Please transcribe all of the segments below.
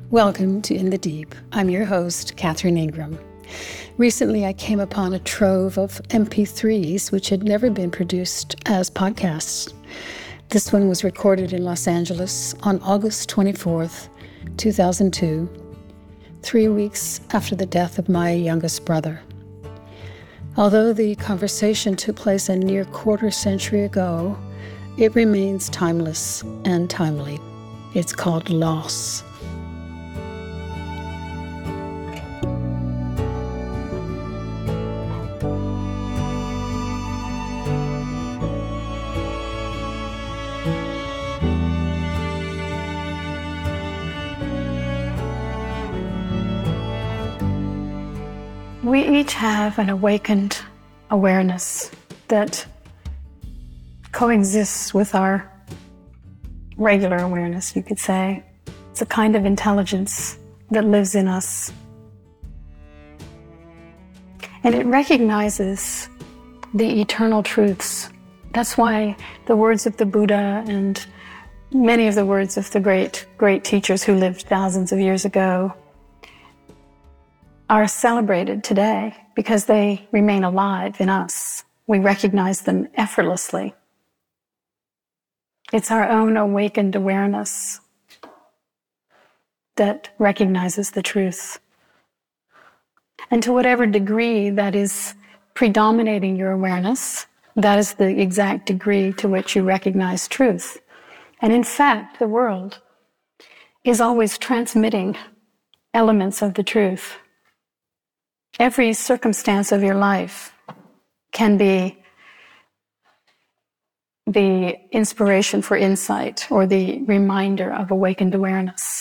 Welcome to In the Deep. I'm your host, Catherine Ingram. Recently, I came upon a trove of MP3s which had never been produced as podcasts. This one was recorded in Los Angeles on August 24th, 2002, 3 weeks after the death of my youngest brother. Although the conversation took place a near quarter century ago, it remains timeless and timely. It's called Loss. We each have an awakened awareness that coexists with our regular awareness, you could say. It's a kind of intelligence that lives in us. And it recognizes the eternal truths. That's why the words of the Buddha and many of the words of the great teachers who lived thousands of years ago are celebrated today, because they remain alive in us. We recognize them effortlessly. It's our own awakened awareness that recognizes the truth. And to whatever degree that is predominating your awareness, that is the exact degree to which you recognize truth. And in fact, the world is always transmitting elements of the truth. Every circumstance of your life can be the inspiration for insight or the reminder of awakened awareness.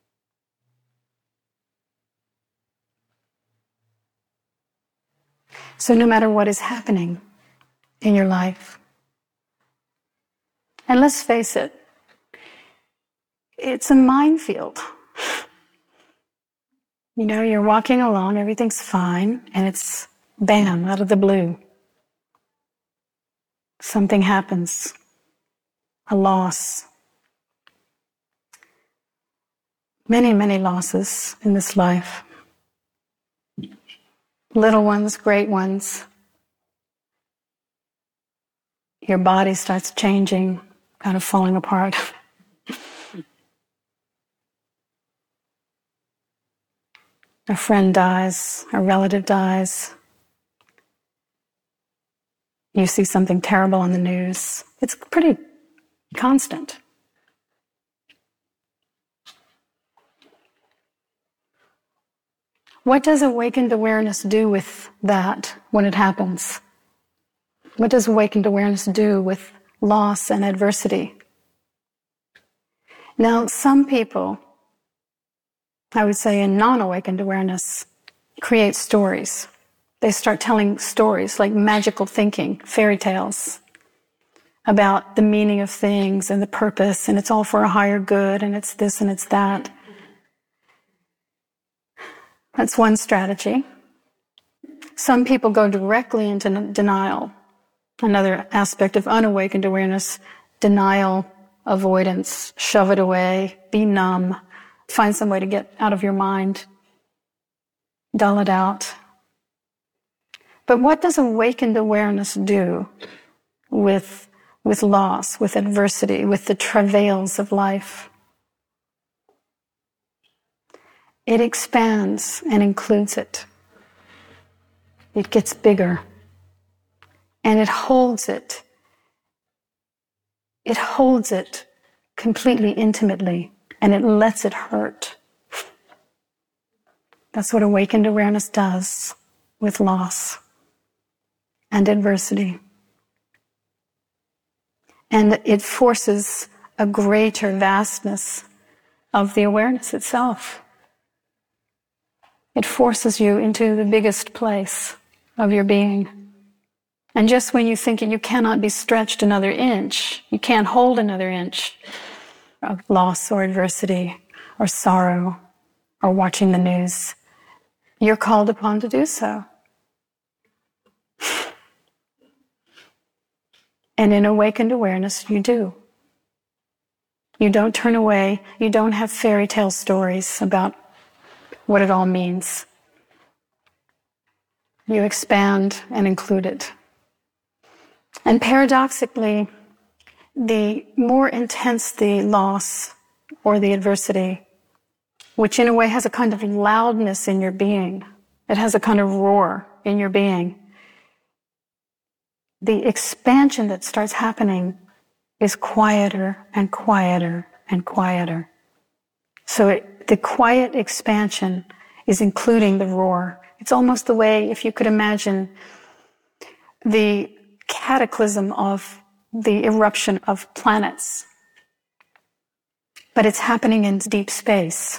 So no matter what is happening in your life, and let's face it, it's a minefield. You know, you're walking along, everything's fine, and it's bam, out of the blue. Something happens, a loss. Many, many losses in this life. Little ones, great ones. Your body starts changing, kind of falling apart. A friend dies, a relative dies. You see something terrible on the news. It's pretty constant. What does awakened awareness do with that when it happens? What does awakened awareness do with loss and adversity? Now, some people, I would say in non-awakened awareness, create stories. They start telling stories like magical thinking, fairy tales, about the meaning of things and the purpose, and it's all for a higher good, and it's this and it's that. That's one strategy. Some people go directly into denial. Another aspect of unawakened awareness, denial, avoidance, shove it away, be numb, find some way to get out of your mind, dull it out. But what does awakened awareness do with loss, with adversity, with the travails of life? It expands and includes it. It gets bigger. And it holds it. It holds it completely intimately, and it lets it hurt. That's what awakened awareness does with loss and adversity. And it forces a greater vastness of the awareness itself. It forces you into the biggest place of your being. And just when you think you cannot be stretched another inch, you can't hold another inch of loss or adversity or sorrow or watching the news, you're called upon to do so. And in awakened awareness, you do. You don't turn away. You don't have fairy tale stories about what it all means. You expand and include it. And paradoxically, the more intense the loss or the adversity, which in a way has a kind of loudness in your being, it has a kind of roar in your being, the expansion that starts happening is quieter and quieter and quieter. So the quiet expansion is including the roar. It's almost the way, if you could imagine, the cataclysm of the eruption of planets. But it's happening in deep space.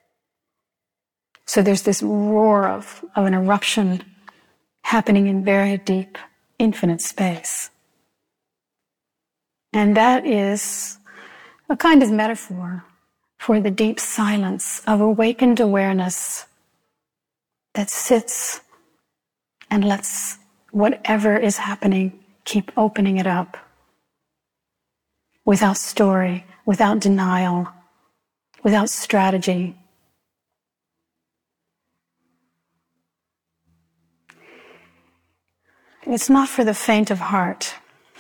So there's this roar of an eruption happening in very deep, infinite space. And that is a kind of metaphor for the deep silence of awakened awareness that sits and lets whatever is happening keep opening it up without story, without denial, without strategy. It's not for the faint of heart.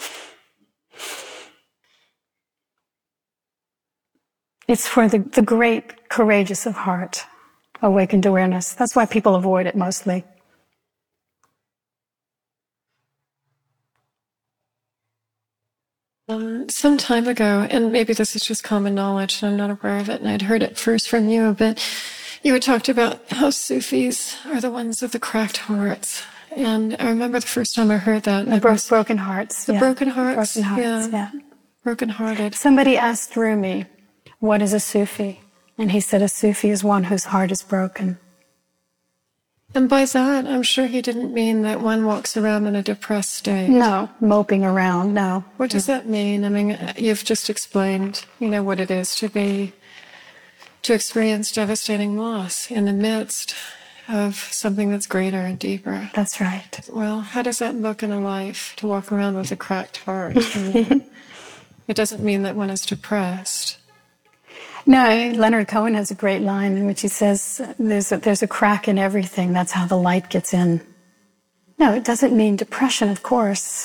It's for the great, courageous of heart, awakened awareness. That's why people avoid it mostly. Some time ago, and maybe this is just common knowledge, and I'm not aware of it, and I'd heard it first from you, but you had talked about how Sufis are the ones with the cracked hearts. And I remember the first time I heard that. Broken hearts. The broken hearts. Broken hearts, yeah. Broken-hearted. Somebody asked Rumi, what is a Sufi? And he said a Sufi is one whose heart is broken. And by that, I'm sure he didn't mean that one walks around in a depressed state. No, moping around, no. What does that mean? I mean, you've just explained, what it is to experience devastating loss in the midst of something that's greater and deeper. That's right. Well, how does that look in a life, to walk around with a cracked heart? It doesn't mean that one is depressed. No, Leonard Cohen has a great line in which he says, there's a crack in everything, that's how the light gets in. No, it doesn't mean depression, of course.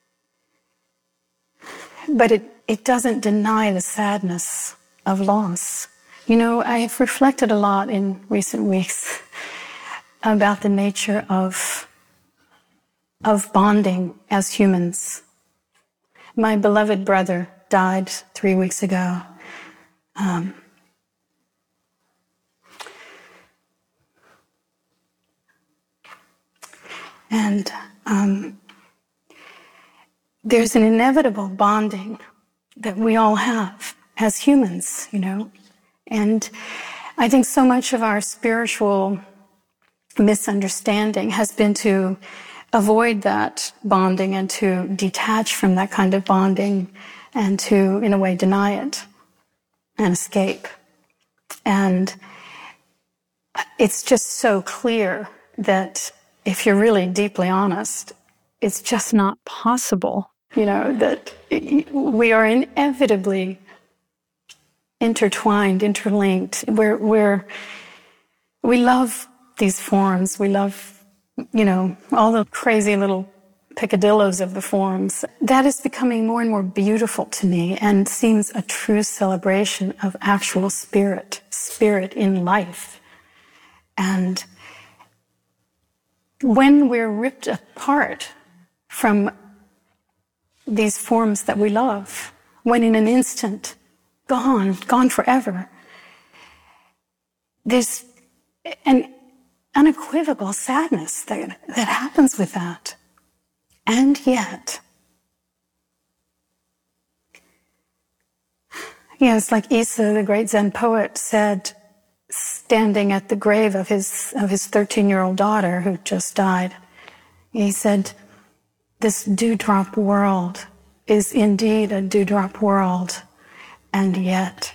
But it doesn't deny the sadness of loss. I have reflected a lot in recent weeks about the nature of bonding as humans. My beloved brother died 3 weeks ago. There's an inevitable bonding that we all have as humans, And I think so much of our spiritual misunderstanding has been to avoid that bonding and to detach from that kind of bonding and to, in a way, deny it and escape. And it's just so clear that if you're really deeply honest, it's just not possible, that we are inevitably intertwined, interlinked. We love these forms. We love, all the crazy little picadillos of the forms. That is becoming more and more beautiful to me and seems a true celebration of actual spirit in life. And when we're ripped apart from these forms that we love, when in an instant, gone forever, there's an unequivocal sadness that happens with that. And yet, it's like Issa, the great Zen poet, said, standing at the grave of his 13-year-old daughter who just died. He said, this dewdrop world is indeed a dewdrop world, and yet,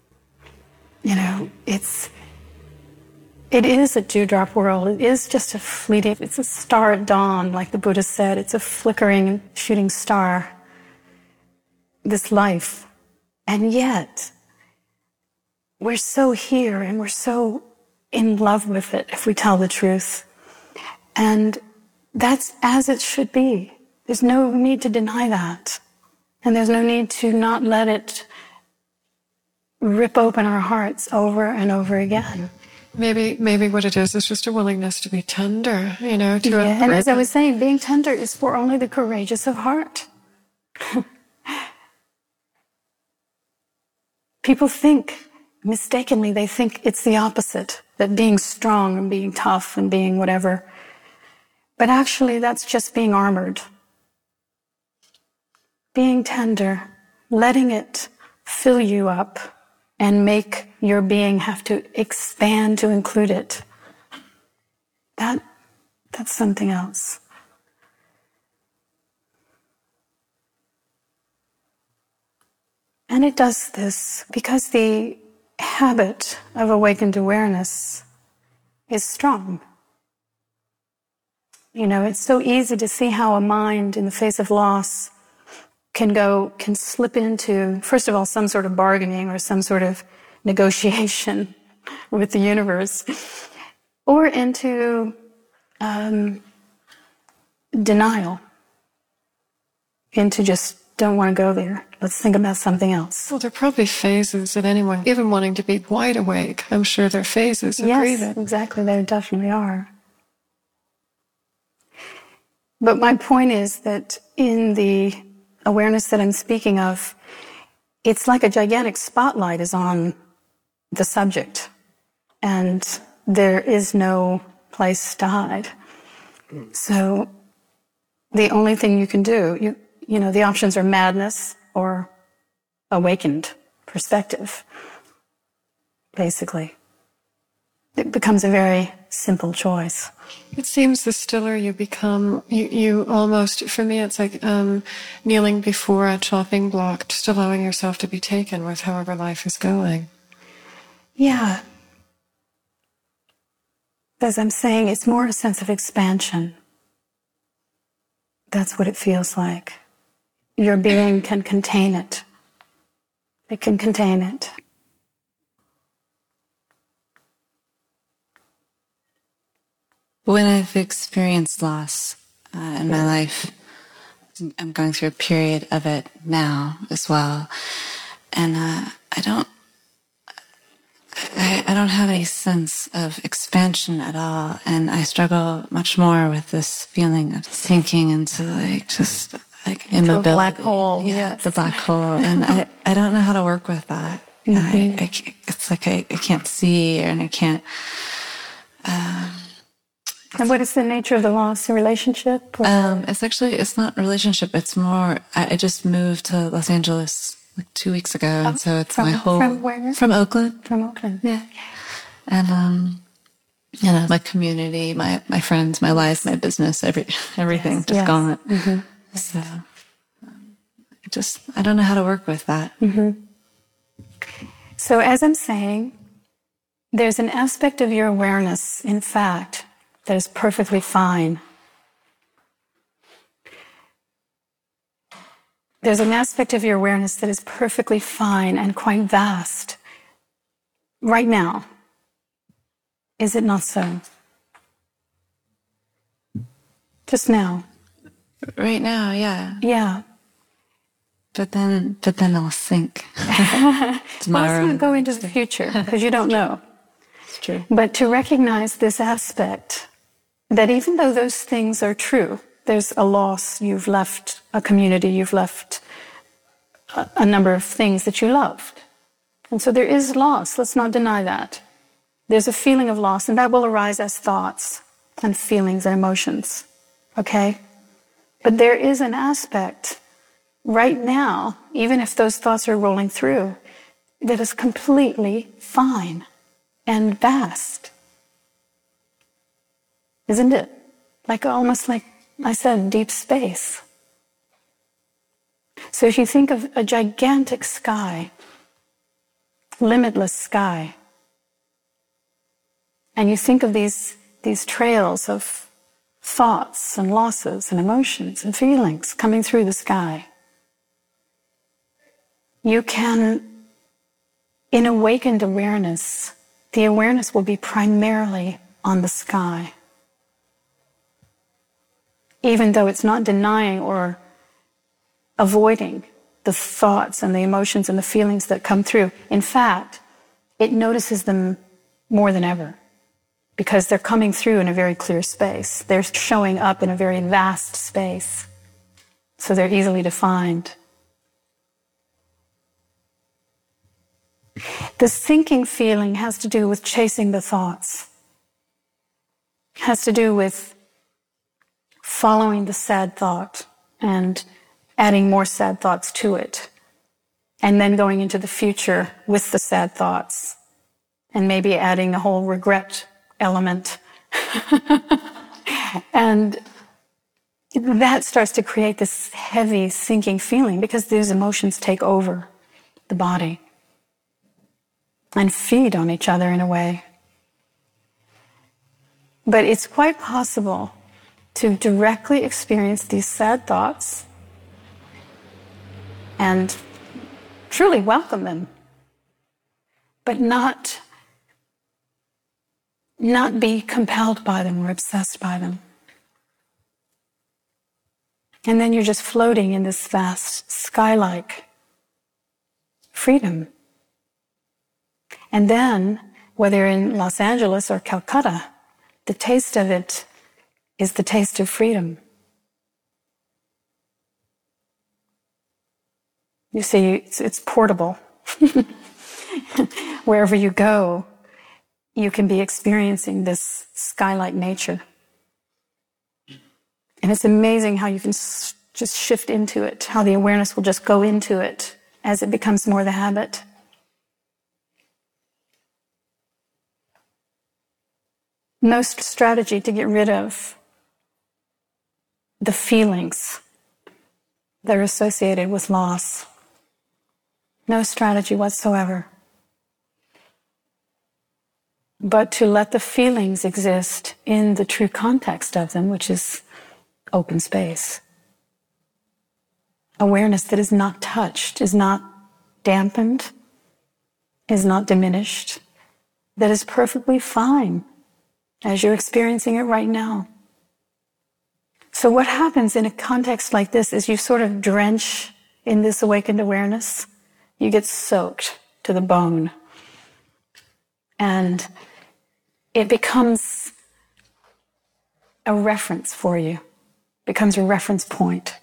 it is a dewdrop world. It is just a fleeting, it's a star at dawn, like the Buddha said. It's a flickering, shooting star. This life. And yet, we're so here and we're so in love with it, if we tell the truth. And that's as it should be. There's no need to deny that. And there's no need to not let it rip open our hearts over and over again. Maybe what it is just a willingness to be tender, to And as I was saying, being tender is for only the courageous of heart. People think, mistakenly, they think it's the opposite, that being strong and being tough and being whatever. But actually, that's just being armored. Being tender, letting it fill you up and make your being have to expand to include it. That's something else. And it does this because the habit of awakened awareness is strong. It's so easy to see how a mind in the face of loss can slip into, first of all, some sort of bargaining or some sort of negotiation with the universe, or into denial, into just don't want to go there. Let's think about something else. Well, there are probably phases that anyone, even wanting to be wide awake, I'm sure there are phases of grieving. Yes, exactly. There definitely are. But my point is that in the awareness that I'm speaking of, it's like a gigantic spotlight is on the subject, and there is no place to hide. So the only thing you can do, the options are madness or awakened perspective, basically. It becomes a very simple choice. It seems the stiller you become, you almost, for me, it's like kneeling before a chopping block, just allowing yourself to be taken with however life is going. Yeah. As I'm saying, it's more a sense of expansion. That's what it feels like. Your being can contain it. It can contain it. When I've experienced loss in my life, I'm going through a period of it now as well, and I don't have any sense of expansion at all, and I struggle much more with this feeling of sinking into immobility, a black hole. Yeah, the black hole, and I don't know how to work with that. Mm-hmm. It's like I can't see, and I can't. And what is the nature of the loss? A relationship? It's not a relationship. It's more, I just moved to Los Angeles like 2 weeks ago. And so it's my whole... From where? From Oakland. From Oakland. Yeah. And, my community, my friends, my life, my business, everything just gone. Mm-hmm. So I don't know how to work with that. Mm-hmm. So as I'm saying, there's an aspect of your awareness, in fact, that is perfectly fine. There's an aspect of your awareness that is perfectly fine and quite vast right now. Is it not so? Just now. Right now, yeah. Yeah. But then I'll sink. Well, let's not go into the future, because you don't know. It's true. But to recognize this aspect, that even though those things are true, there's a loss, you've left a community, you've left a number of things that you loved. And so there is loss, let's not deny that. There's a feeling of loss, and that will arise as thoughts and feelings and emotions, okay? But there is an aspect right now, even if those thoughts are rolling through, that is completely fine and vast. Isn't it? Almost like I said, deep space. So if you think of a gigantic sky, limitless sky, and you think of these trails of thoughts and losses and emotions and feelings coming through the sky, you can, in awakened awareness, the awareness will be primarily on the sky. Even though it's not denying or avoiding the thoughts and the emotions and the feelings that come through. In fact, it notices them more than ever because they're coming through in a very clear space. They're showing up in a very vast space, so they're easily defined. The sinking feeling has to do with chasing the thoughts, has to do with following the sad thought and adding more sad thoughts to it, and then going into the future with the sad thoughts, and maybe adding the whole regret element. And that starts to create this heavy, sinking feeling because these emotions take over the body and feed on each other in a way. But it's quite possible to directly experience these sad thoughts and truly welcome them, but not be compelled by them or obsessed by them. And then you're just floating in this vast sky-like freedom. And then, whether in Los Angeles or Calcutta, the taste of it is the taste of freedom. You see, it's portable. Wherever you go, you can be experiencing this sky-like nature. And it's amazing how you can just shift into it, how the awareness will just go into it as it becomes more the habit. No strategy to get rid of the feelings that are associated with loss. No strategy whatsoever. But to let the feelings exist in the true context of them, which is open space. Awareness that is not touched, is not dampened, is not diminished, that is perfectly fine as you're experiencing it right now. So what happens in a context like this is you sort of drench in this awakened awareness. You get soaked to the bone. And it becomes a reference for you, becomes a reference point.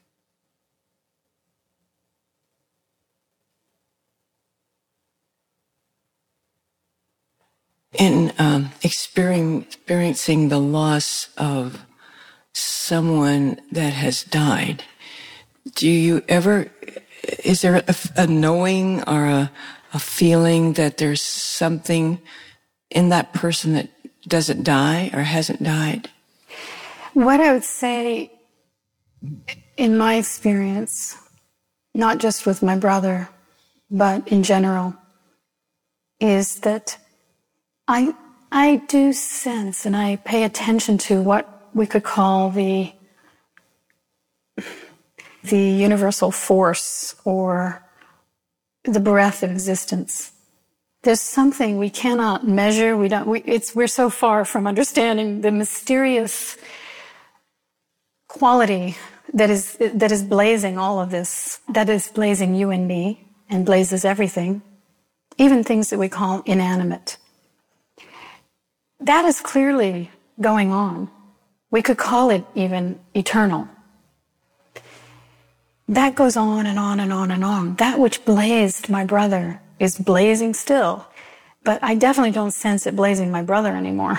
In experiencing the loss of someone that has died, is there a knowing or a feeling that there's something in that person that doesn't die or hasn't died? What I would say, in my experience, not just with my brother, but in general, is that I do sense and I pay attention to what we could call the universal force or the breath of existence. There's something we cannot measure. We're so far from understanding the mysterious quality that is blazing all of this, that is blazing you and me and blazes everything, even things that we call inanimate. That is clearly going on. We could call it even eternal. That goes on and on and on and on. That which blazed my brother is blazing still, but I definitely don't sense it blazing my brother anymore.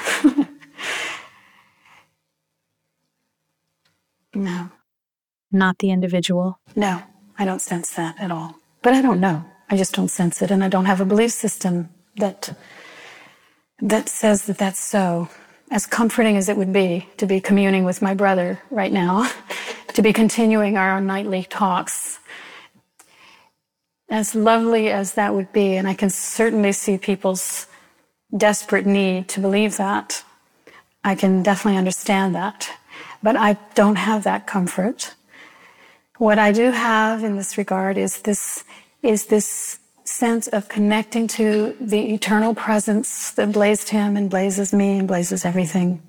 No. Not the individual? No, I don't sense that at all. But I don't know. I just don't sense it, and I don't have a belief system that says that that's so. As comforting as it would be to be communing with my brother right now, to be continuing our nightly talks, as lovely as that would be, and I can certainly see people's desperate need to believe that. I can definitely understand that. But I don't have that comfort. What I do have in this regard is this is this sense of connecting to the eternal presence that blazed him and blazes me and blazes everything.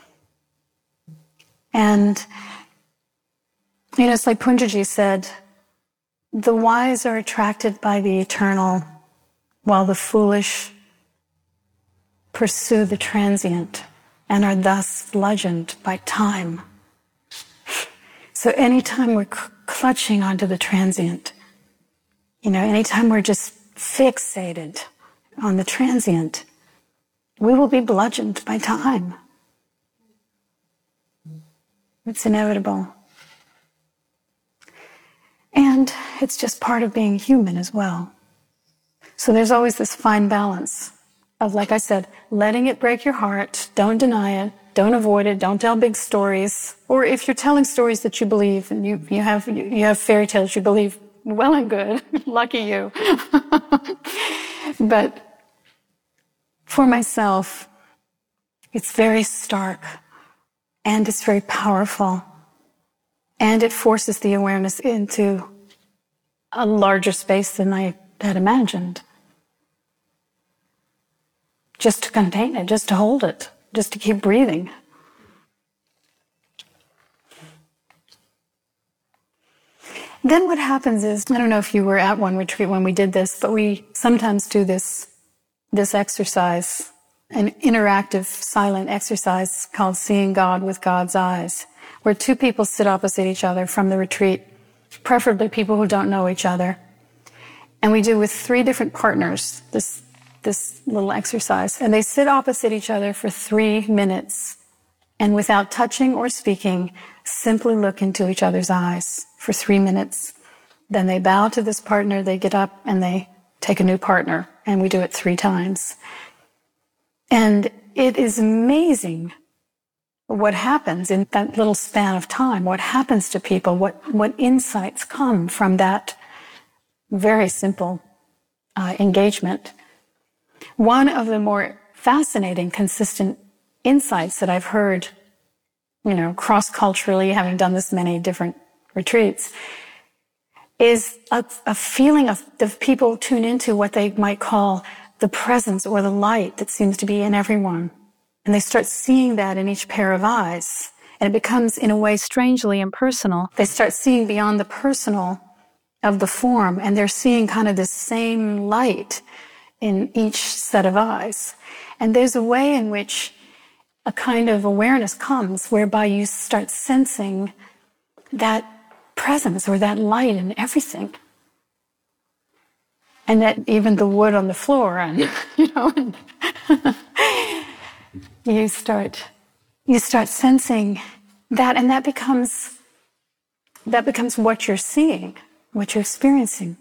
And, it's like Punjaji said, the wise are attracted by the eternal, while the foolish pursue the transient and are thus bludgeoned by time. So anytime we're clutching onto the transient, anytime we're just fixated on the transient, we will be bludgeoned by time. It's inevitable. And it's just part of being human as well. So there's always this fine balance of, like I said, letting it break your heart, don't deny it, don't avoid it, don't tell big stories. Or if you're telling stories that you believe and you have fairy tales you believe, well and good, lucky you. But for myself, it's very stark and it's very powerful. And it forces the awareness into a larger space than I had imagined. Just to contain it, just to hold it, just to keep breathing. Then what happens is, I don't know if you were at one retreat when we did this, but we sometimes do this exercise, an interactive silent exercise called Seeing God with God's Eyes, where two people sit opposite each other from the retreat, preferably people who don't know each other. And we do with 3 different partners this little exercise. And they sit opposite each other for 3 minutes. And without touching or speaking, simply look into each other's eyes for 3 minutes. Then they bow to this partner, they get up and they take a new partner. And we do it 3 times. And it is amazing what happens in that little span of time, what happens to people, what insights come from that very simple engagement. One of the more fascinating, consistent insights that I've heard, cross-culturally, having done this many different retreats, is a feeling of the people tune into what they might call the presence or the light that seems to be in everyone. And they start seeing that in each pair of eyes. And it becomes, in a way, strangely impersonal. They start seeing beyond the personal of the form, and they're seeing kind of the same light in each set of eyes. And there's a way in which a kind of awareness comes whereby you start sensing that presence or that light in everything. And that even the wood on the floor and, and you start sensing that, and that becomes what you're seeing, what you're experiencing.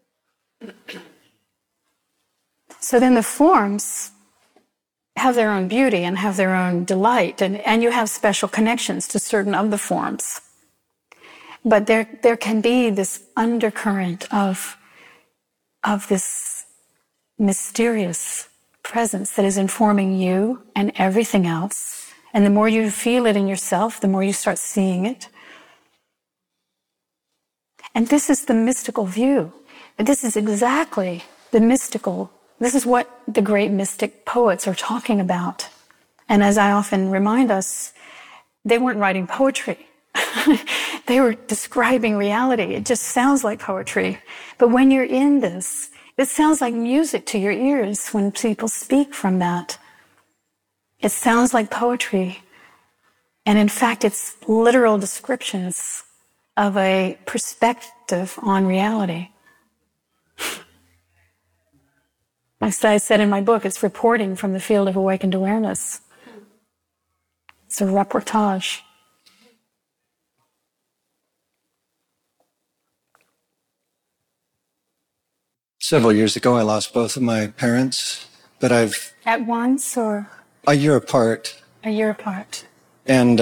So then the forms have their own beauty and have their own delight, and you have special connections to certain of the forms. But there can be this undercurrent of this mysterious presence that is informing you and everything else. And the more you feel it in yourself, the more you start seeing it. And this is the mystical view. This is exactly the mystical. This is what the great mystic poets are talking about. And as I often remind us, they weren't writing poetry. They were describing reality. It just sounds like poetry. But when you're in this, it sounds like music to your ears when people speak from that. It sounds like poetry. And in fact, it's literal descriptions of a perspective on reality. As I said in my book, it's reporting from the field of awakened awareness. It's a reportage. Several years ago, I lost both of my parents, but I've... At once or? A year apart. A year apart. And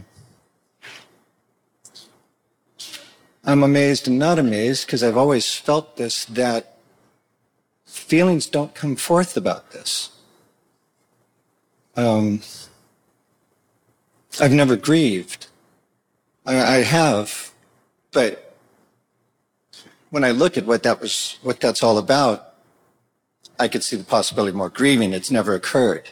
I'm amazed and not amazed, because I've always felt this, that feelings don't come forth about this. I've never grieved. I have, but when I look at what that's all about, I could see the possibility of more grieving. It's never occurred.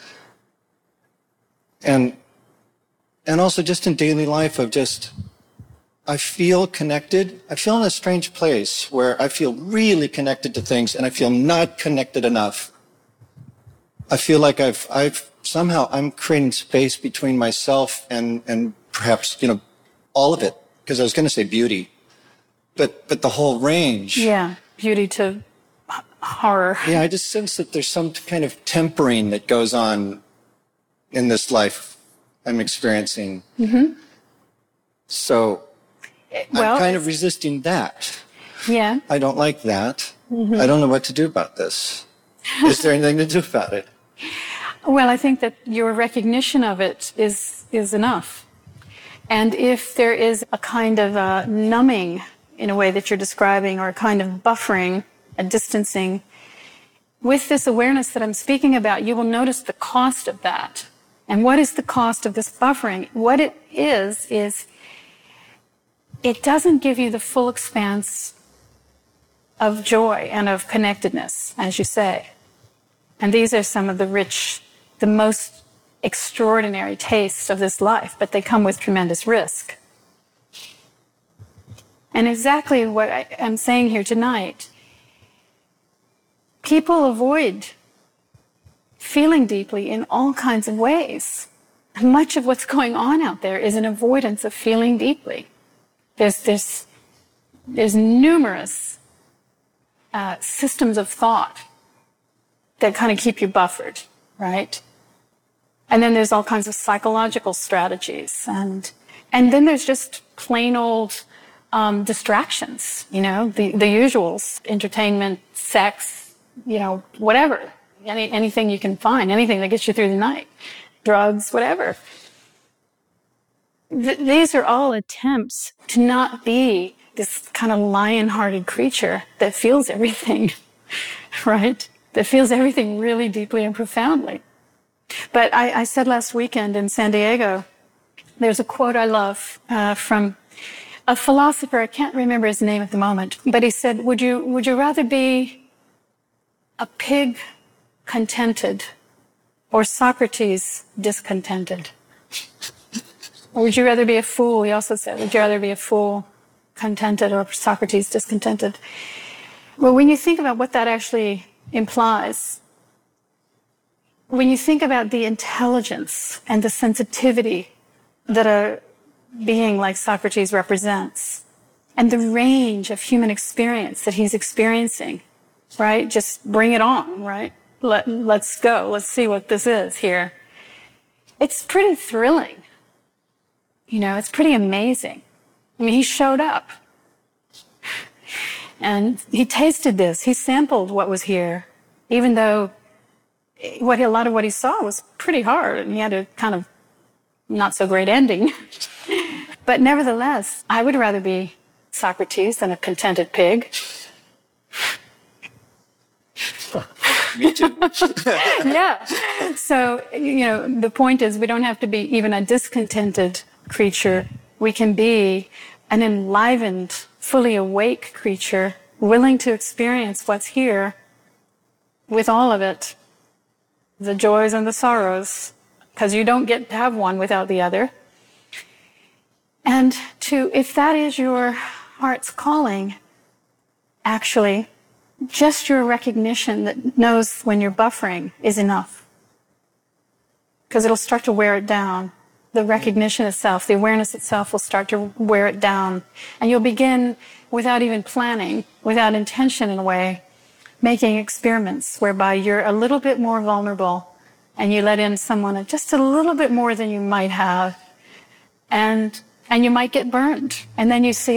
And also just in daily life of just, I feel connected. I feel in a strange place where I feel really connected to things and I feel not connected enough. I feel like I'm creating space between myself and perhaps, all of it. Because I was going to say beauty, but the whole range. Yeah, beauty to horror. Yeah, I just sense that there's some kind of tempering that goes on in this life I'm experiencing. Mm-hmm. So I'm kind of resisting that. Yeah. I don't like that. Mm-hmm. I don't know what to do about this. Is there anything to do about it? Well, I think that your recognition of it is enough. And if there is a kind of numbing in a way that you're describing, or a kind of buffering, a distancing, with this awareness that I'm speaking about, you will notice the cost of that. And what is the cost of this buffering? What it is it doesn't give you the full expanse of joy and of connectedness, as you say. And these are some of the most extraordinary tastes of this life, but they come with tremendous risk. And exactly what I'm saying here tonight, people avoid feeling deeply in all kinds of ways. Much of what's going on out there is an avoidance of feeling deeply. There's numerous systems of thought that kind of keep you buffered, right? And then there's all kinds of psychological strategies. And then there's just plain old distractions, the usuals, entertainment, sex, whatever, anything you can find, anything that gets you through the night, drugs, whatever. These are all attempts to not be this kind of lion-hearted creature that feels everything, right? That feels everything really deeply and profoundly. But I said last weekend in San Diego, there's a quote I love from a philosopher. I can't remember his name at the moment, but he said, would you rather be a pig contented or Socrates discontented? Or would you rather be a fool? He also said, would you rather be a fool contented or Socrates discontented? Well, when you think about what that actually implies, when you think about the intelligence and the sensitivity that a being like Socrates represents, and the range of human experience that he's experiencing, right? Just bring it on, right? Let's go. Let's see what this is here. It's pretty thrilling. It's pretty amazing. I mean, he showed up. And he tasted this. He sampled what was here, even though a lot of what he saw was pretty hard, and he had a kind of not so great ending. But nevertheless, I would rather be Socrates than a contented pig. Me too. Yeah. So, the point is, we don't have to be even a discontented creature. We can be an enlivened, fully awake creature, willing to experience what's here with all of it, the joys and the sorrows, because you don't get to have one without the other. And if that is your heart's calling, actually, just your recognition that knows when you're buffering is enough. Because it'll start to wear it down. The recognition itself, the awareness itself will start to wear it down. And you'll begin, without even planning, without intention in a way, making experiments whereby you're a little bit more vulnerable and you let in someone just a little bit more than you might have. And you might get burned. And then you see,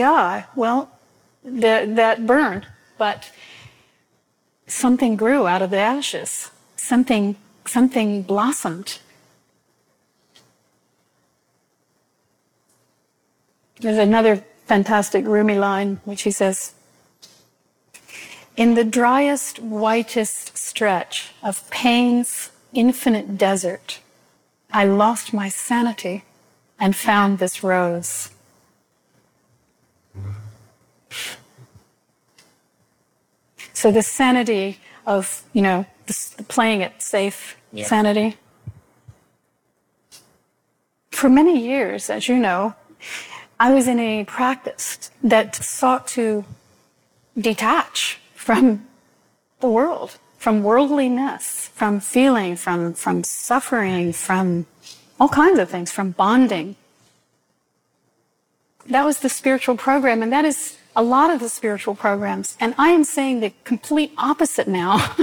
that burned, but something grew out of the ashes. Something blossomed. There's another fantastic Rumi line, which he says, in the driest, whitest stretch of pain's infinite desert, I lost my sanity and found this rose. So the sanity of, the playing it safe sanity. For many years, as you know, I was in a practice that sought to detach from the world, from worldliness, from feeling, from suffering, from all kinds of things, from bonding. That was the spiritual program, and that is a lot of the spiritual programs. And I am saying the complete opposite now.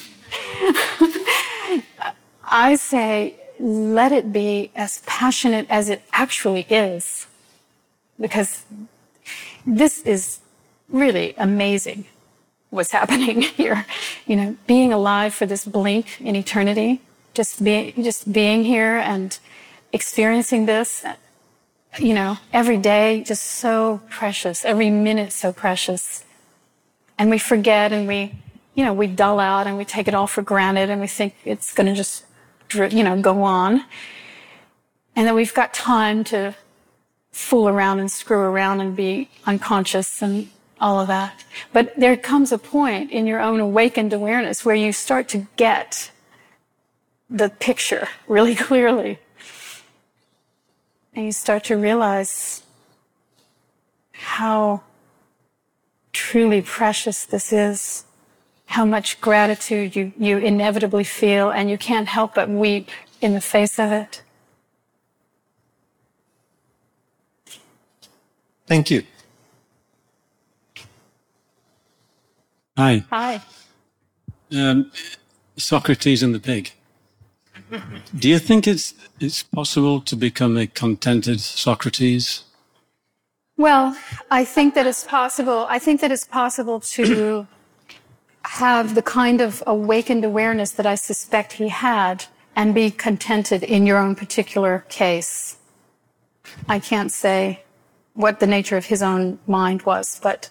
I say, let it be as passionate as it actually is, because this is really amazing what's happening here. Being alive for this blink in eternity, just being here and experiencing this, every day, just so precious, every minute so precious. And we forget, and we dull out, and we take it all for granted, and we think it's going to just, go on. And that we've got time to fool around and screw around and be unconscious and all of that. But there comes a point in your own awakened awareness where you start to get the picture really clearly. And you start to realize how truly precious this is, how much gratitude you inevitably feel, and you can't help but weep in the face of it. Thank you. Hi. Hi. Socrates and the pig. Do you think it's possible to become a contented Socrates? Well, I think that it's possible. I think that it's possible to have the kind of awakened awareness that I suspect he had and be contented in your own particular case. I can't say what the nature of his own mind was, but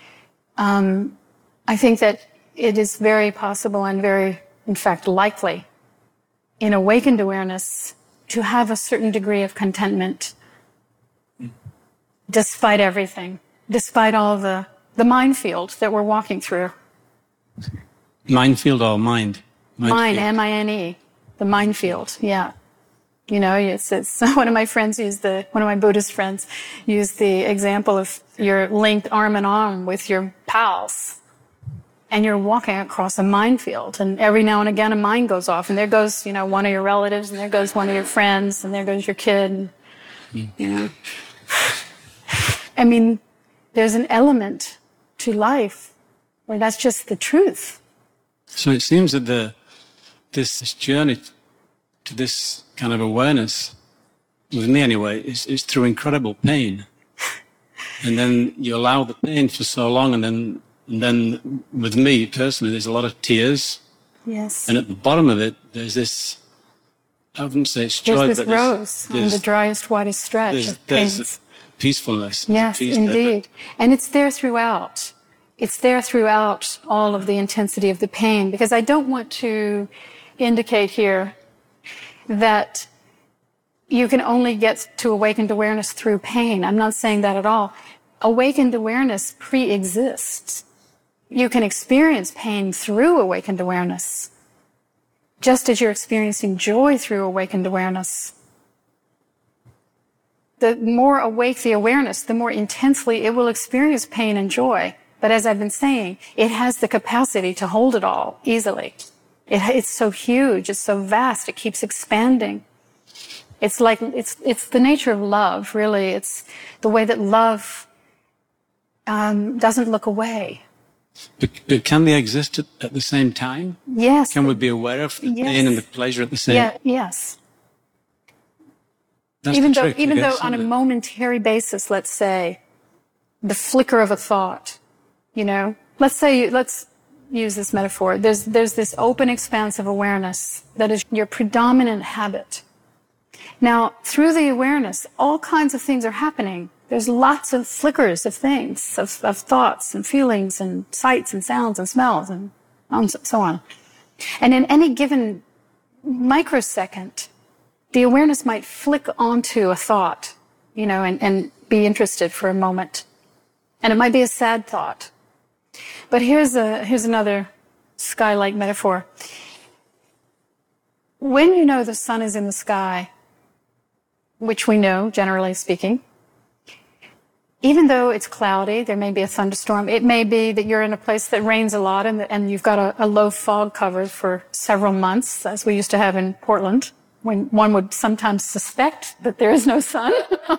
I think that it is very possible and very, in fact, likely in awakened awareness to have a certain degree of contentment despite everything, despite all the minefield that we're walking through. Minefield or mind? Mine, M-I-N-E, the minefield, yeah. It's one of my friends one of my Buddhist friends used the example of you're linked arm in arm with your pals, and you're walking across a minefield, and every now and again a mine goes off, and there goes, one of your relatives, and there goes one of your friends, and there goes your kid, I mean, there's an element to life where that's just the truth. So it seems that this journey to this kind of awareness, with me anyway, is through incredible pain. And then you allow the pain for so long, and then with me personally, there's a lot of tears. Yes. And at the bottom of it, there's this, I wouldn't say it's joy, there's this rose on the driest, widest stretch of pain. There's peacefulness. Yes, indeed. And it's there throughout. It's there throughout all of the intensity of the pain, because I don't want to indicate here that you can only get to awakened awareness through pain. I'm not saying that at all. Awakened awareness pre-exists. You can experience pain through awakened awareness, just as you're experiencing joy through awakened awareness. The more awake the awareness, the more intensely it will experience pain and joy. But as I've been saying, it has the capacity to hold it all easily. It's so huge, it's so vast, it keeps expanding. It's like, it's the nature of love, really. It's the way that love doesn't look away. But can they exist at the same time? Yes. Can we be aware of the pain and the pleasure at the same time? Yes. That's even the trick, though, I guess, on a momentary basis, let's say, the flicker of a thought, let's use this metaphor. There's this open expanse of awareness that is your predominant habit. Now, through the awareness, all kinds of things are happening. There's lots of flickers of things, of thoughts and feelings and sights and sounds and smells and so on. And in any given microsecond, the awareness might flick onto a thought, and be interested for a moment. And it might be a sad thought. But here's another sky-like metaphor. When you know the sun is in the sky, which we know, generally speaking, even though it's cloudy, there may be a thunderstorm. It may be that you're in a place that rains a lot and you've got a low fog cover for several months, as we used to have in Portland, when one would sometimes suspect that there is no sun.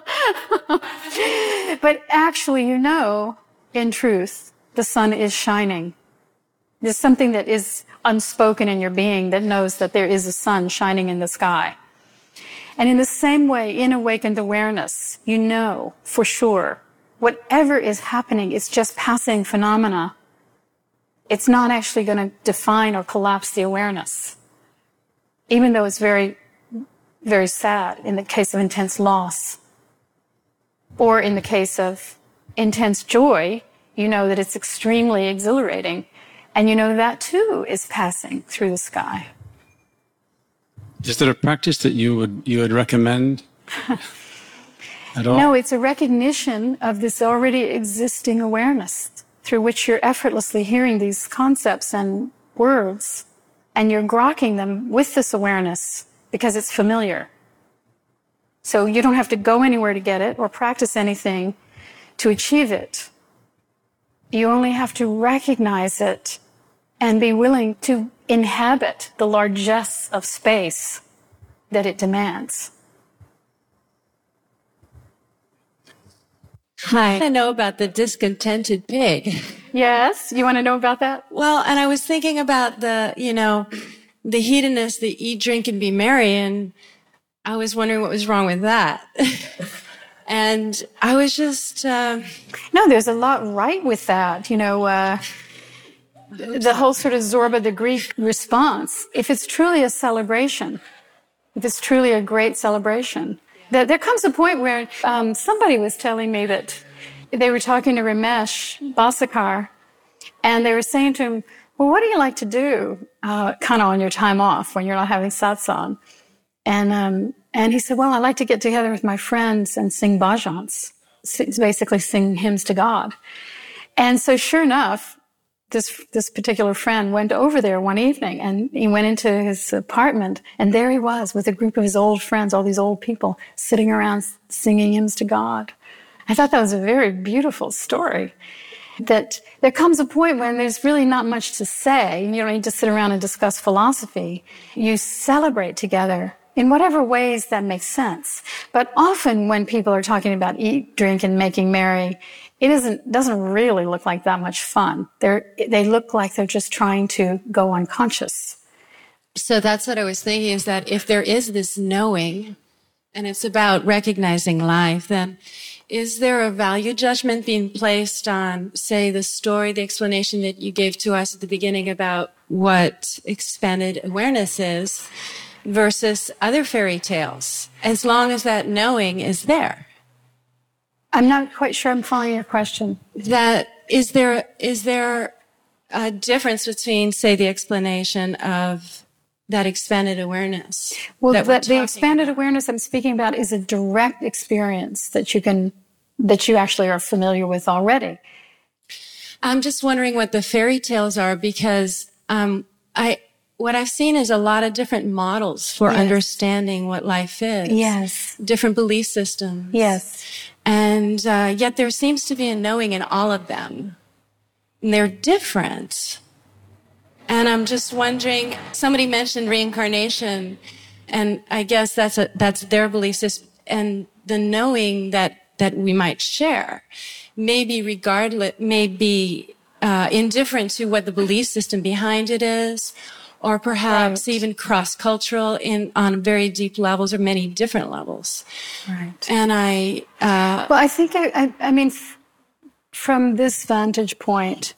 But actually, you know, in truth, the sun is shining. There's something that is unspoken in your being that knows that there is a sun shining in the sky. And in the same way, in awakened awareness, you know for sure whatever is happening is just passing phenomena. It's not actually going to define or collapse the awareness, even though it's very, very sad in the case of intense loss. Or in the case of intense joy, you know that it's extremely exhilarating. And you know that too is passing through the sky. Is there a practice that you would recommend at all? No, it's a recognition of this already existing awareness through which you're effortlessly hearing these concepts and words, and you're grokking them with this awareness because it's familiar. So you don't have to go anywhere to get it or practice anything to achieve it. You only have to recognize it and be willing to inhabit the largesse of space that it demands. Hi. I want to know about the discontented pig. Yes, you want to know about that? Well, and I was thinking about the hedonists that eat, drink, and be merry, and I was wondering what was wrong with that. And I was just... No, there's a lot right with that. The whole sort of Zorba the Greek response, if it's truly a celebration, if it's truly a great celebration, there comes a point where somebody was telling me that they were talking to Ramesh Bhaskar, and they were saying to him, well, what do you like to do kind of on your time off when you're not having satsang? And he said, well, I like to get together with my friends and sing bhajans, basically sing hymns to God. And so sure enough, this particular friend went over there one evening, and he went into his apartment, and there he was with a group of his old friends, all these old people sitting around singing hymns to God. I thought that was a very beautiful story, that there comes a point when there's really not much to say. You don't need to sit around and discuss philosophy. You celebrate together in whatever ways that makes sense. But often when people are talking about eat, drink, and making merry, it doesn't really look like that much fun. They look like they're just trying to go unconscious. So that's what I was thinking, is that if there is this knowing, and it's about recognizing life, then is there a value judgment being placed on, say, the story, the explanation that you gave to us at the beginning about what expanded awareness is versus other fairy tales, as long as that knowing is there? I'm not quite sure I'm following your question. That is there a difference between, say, the explanation of that expanded awareness? Well, the expanded awareness I'm speaking about is a direct experience that you actually are familiar with already. I'm just wondering what the fairy tales are, because what I've seen is a lot of different models for understanding what life is. Yes. Different belief systems. Yes. And yet there seems to be a knowing in all of them. And they're different. And I'm just wondering, somebody mentioned reincarnation, and I guess that's their belief system, and the knowing that we might share may be indifferent to what the belief system behind it is, or perhaps even cross-cultural on very deep levels or many different levels. Right. And I think, I mean, from this vantage point,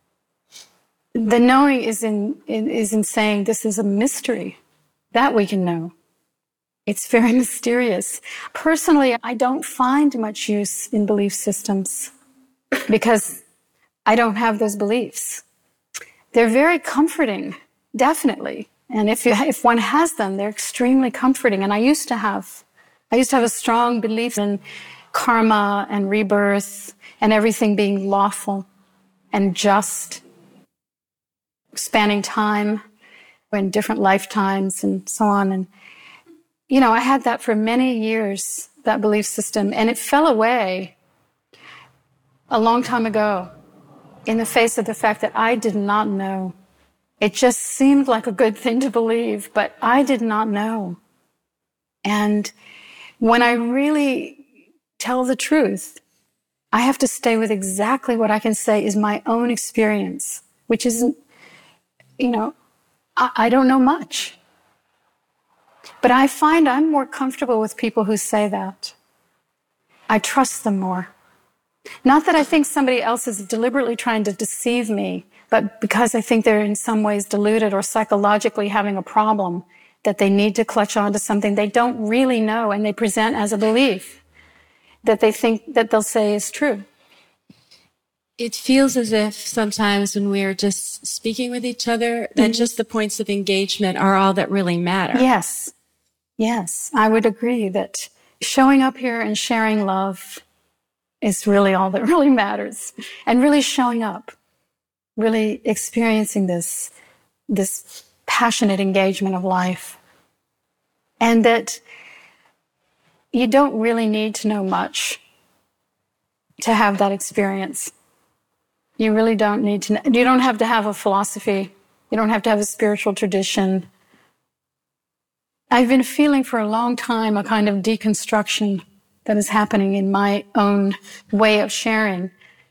the knowing is in saying this is a mystery that we can know. It's very mysterious. Personally, I don't find much use in belief systems because I don't have those beliefs. They're very comforting. Definitely. And if one has them, they're extremely comforting. And I used to have a strong belief in karma and rebirth and everything being lawful and just spanning time in different lifetimes and so on. And, I had that for many years, that belief system, and it fell away a long time ago in the face of the fact that I did not know. It just seemed like a good thing to believe, but I did not know. And when I really tell the truth, I have to stay with exactly what I can say is my own experience, which isn't, I don't know much. But I find I'm more comfortable with people who say that. I trust them more. Not that I think somebody else is deliberately trying to deceive me, but because I think they're in some ways deluded or psychologically having a problem, that they need to clutch onto something they don't really know and they present as a belief that they think that they'll say is true. It feels as if sometimes when we're just speaking with each other, that just the points of engagement are all that really matter. Yes, I would agree that showing up here and sharing love is really all that really matters. And really showing up, really experiencing this passionate engagement of life. And that you don't really need to know much to have that experience. You really don't need to know. You don't have to have a philosophy. You don't have to have a spiritual tradition. I've been feeling for a long time a kind of deconstruction that is happening in my own way of sharing.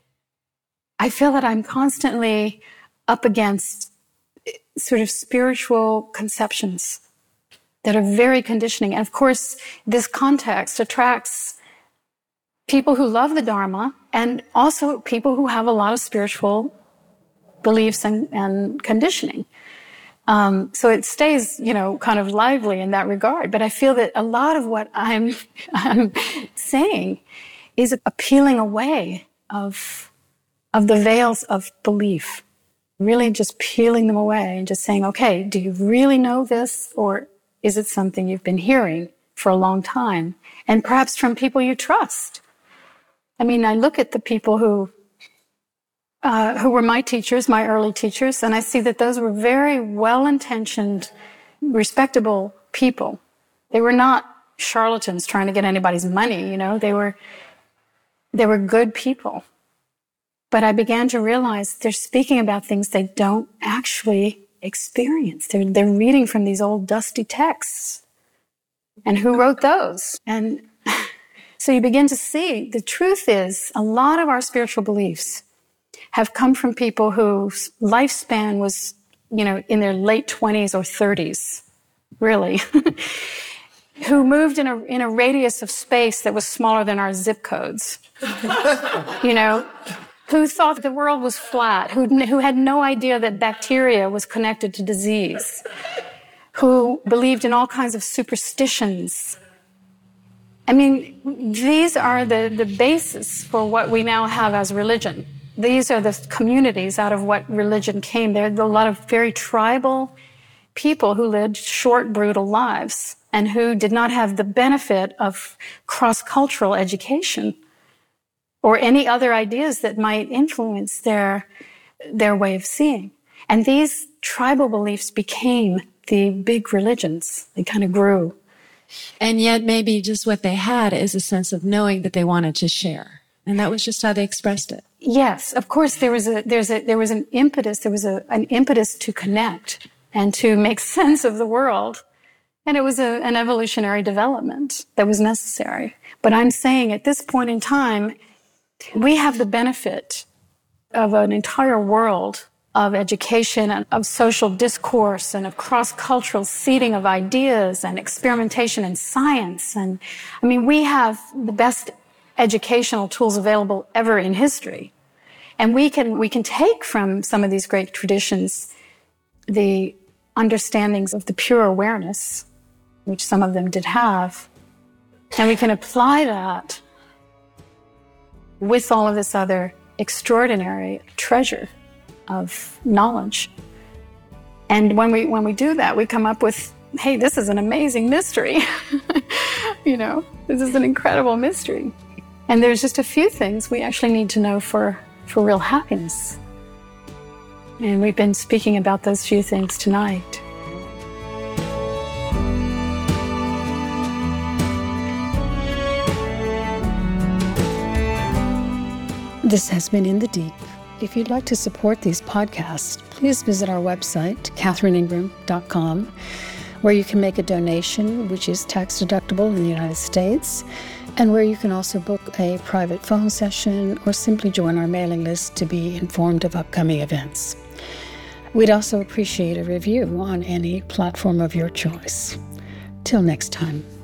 I feel that I'm constantly up against sort of spiritual conceptions that are very conditioning. And of course, this context attracts people who love the Dharma and also people who have a lot of spiritual beliefs and conditioning. So it stays, kind of lively in that regard. But I feel that a lot of what I'm saying is a peeling away of the veils of belief, really just peeling them away and just saying, okay, do you really know this? Or is it something you've been hearing for a long time? And perhaps from people you trust. I mean, I look at the people who were my teachers, my early teachers, and I see that those were very well-intentioned, respectable people. They were not charlatans trying to get anybody's money, They were good people. But I began to realize they're speaking about things they don't actually experience. They're reading from these old dusty texts. And who wrote those? And so you begin to see the truth is a lot of our spiritual beliefs have come from people whose lifespan was, in their late 20s or 30s, really, who moved in a radius of space that was smaller than our zip codes, who thought the world was flat, who had no idea that bacteria was connected to disease, who believed in all kinds of superstitions. I mean, these are the basis for what we now have as religion. These are the communities out of what religion came. There are a lot of very tribal people who lived short, brutal lives and who did not have the benefit of cross-cultural education or any other ideas that might influence their way of seeing. And these tribal beliefs became the big religions. They kind of grew. And yet maybe just what they had is a sense of knowing that they wanted to share. And that was just how they expressed it. Yes, of course, there was an impetus to connect and to make sense of the world. And it was an evolutionary development that was necessary. But I'm saying at this point in time, we have the benefit of an entire world of education and of social discourse and of cross-cultural seeding of ideas and experimentation in science. And I mean, we have the best educational tools available ever in history. And we can take from some of these great traditions the understandings of the pure awareness, which some of them did have, and we can apply that with all of this other extraordinary treasure of knowledge. And when we do that, we come up with, hey, this is an amazing mystery. This is an incredible mystery. And there's just a few things we actually need to know for real happiness. And we've been speaking about those few things tonight. This has been In the Deep. If you'd like to support these podcasts, please visit our website, catherineingram.com, where you can make a donation, which is tax deductible in the United States, and where you can also book a private phone session or simply join our mailing list to be informed of upcoming events. We'd also appreciate a review on any platform of your choice. Till next time.